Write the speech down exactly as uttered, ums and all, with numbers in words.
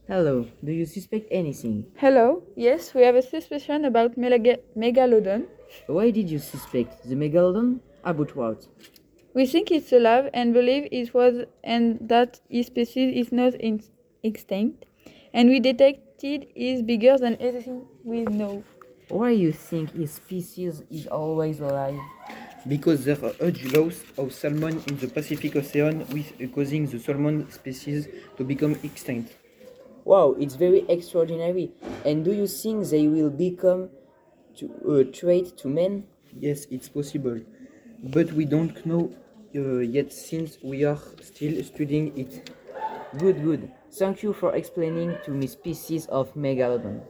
Hello, do you suspect anything? Hello, yes, we have a suspicion about melega- megalodon. Why did you suspect the megalodon? About what? We think it's alive and believe it was and that its species is not in- extinct, and we detected is bigger than anything we know. Why you think his species is always alive? Because there are huge loss of salmon in the Pacific Ocean, with, uh, causing the salmon species to become extinct. Wow, it's very extraordinary. And do you think they will become to, a threat to men? Yes, it's possible, but we don't know uh, yet since we are still studying it. Good, good. Thank you for explaining to me species of megalodon.